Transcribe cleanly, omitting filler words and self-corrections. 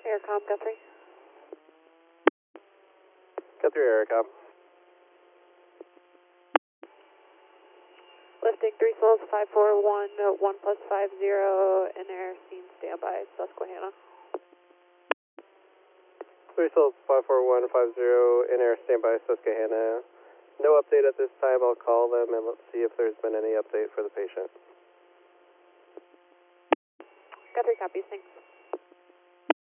Aircom, Guthrie. Guthrie Aircom. Lifting 3 souls 541 1+50 in air scene standby Susquehanna. 3 Souls 54150 in air standby Susquehanna. No update at this time. I'll call them and let's see if there's been any update for the patient. Guthrie copies, thanks.